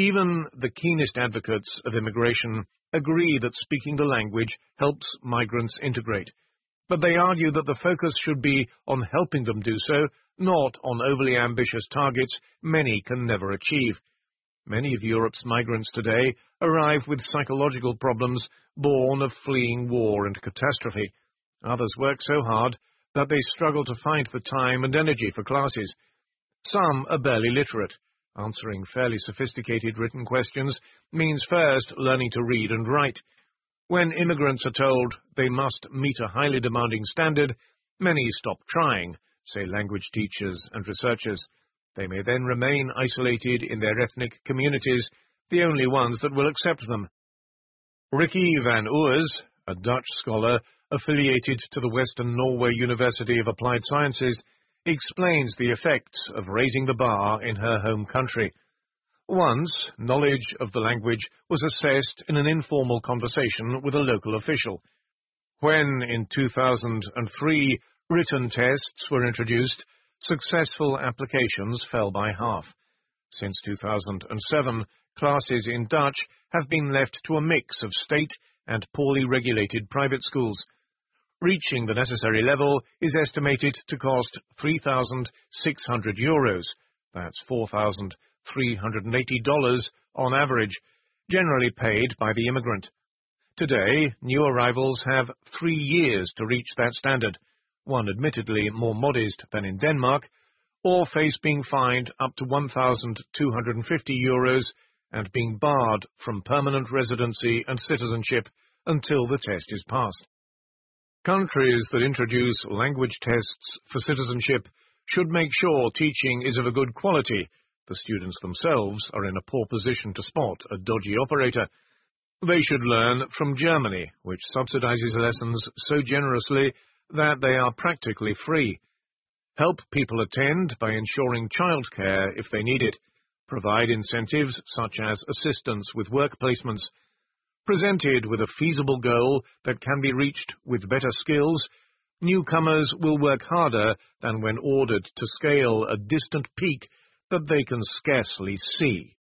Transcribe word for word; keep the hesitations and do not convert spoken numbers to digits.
Even the keenest advocates of immigration agree that speaking the language helps migrants integrate, but they argue that the focus should be on helping them do so, not on overly ambitious targets many can never achieve. Many of Europe's migrants today arrive with psychological problems born of fleeing war and catastrophe. Others work so hard that they struggle to find the time and energy for classes. Some are barely literate. Answering fairly sophisticated written questions means first learning to read and write. When immigrants are told they must meet a highly demanding standard, many stop trying, say language teachers and researchers. They may then remain isolated in their ethnic communities, the only ones that will accept them. Ricky van Oers, a Dutch scholar affiliated to the Western Norway University of Applied Sciences, explains the effects of raising the bar in her home country. Once, knowledge of the language was assessed in an informal conversation with a local official. When, in two thousand three, written tests were introduced, successful applications fell by half. Since two thousand seven, classes in Dutch have been left to a mix of state and poorly regulated private schools. Reaching the necessary level is estimated to cost three thousand six hundred euros, that's four thousand three hundred eighty dollars on average, generally paid by the immigrant. Today, new arrivals have three years to reach that standard, one admittedly more modest than in Denmark, or face being fined up to one thousand two hundred fifty euros and being barred from permanent residency and citizenship until the test is passed. Countries that introduce language tests for citizenship should make sure teaching is of a good quality. The students themselves are in a poor position to spot a dodgy operator. They should learn from Germany, which subsidizes lessons so generously that they are practically free. Help people attend by ensuring childcare if they need it. Provide incentives such as assistance with work placements. Presented with a feasible goal that can be reached with better skills, newcomers will work harder than when ordered to scale a distant peak that they can scarcely see.